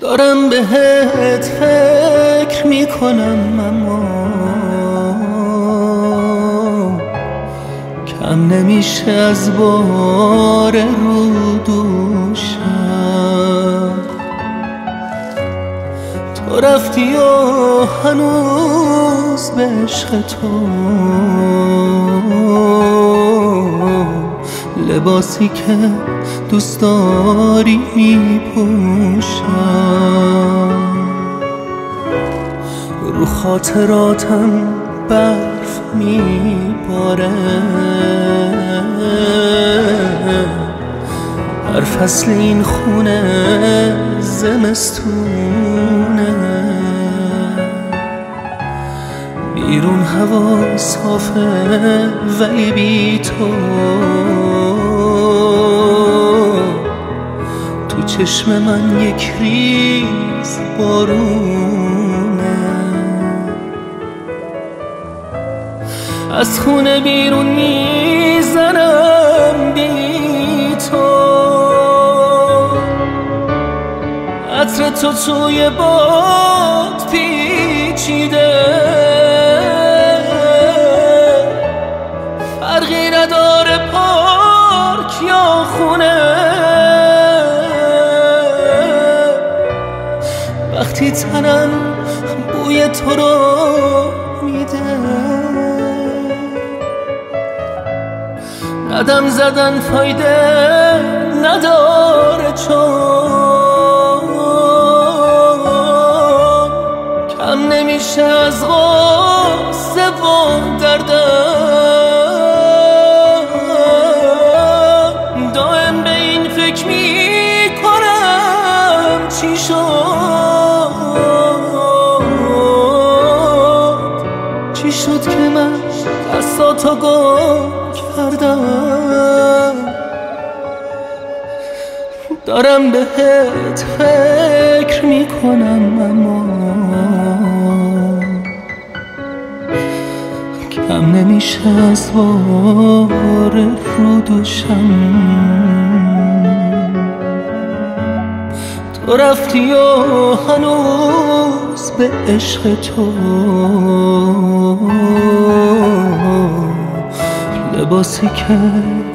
دارم بهت فکر میکنم اما کم نمیشه از بار رو دوشم. تو رفتی و هنوز به عشق تو لباسی که دوست داری میپوشم. رو خاطراتم برف میباره، هر فصل این خونه زمستونه. بیرون هوا صافه ولی بی تو تو چشم من یک ریز بارونه. از خونه بیرون میزنم بی تو، عطر تو توی باد پیچیده، فرقی نداره پارک یا خونه. وقتی تنم بوی تو رو میده، قدم زدن فایده نداره چون کم نمیشه از غصه و دردم. دائم به این فکر میکنم چی شد که من دستاتو گم کردم. دارم بهت فکر میکنم اما کم نمیشه از بار رو دوشم. تو رفتی و هنوز به عشق تو لباسی که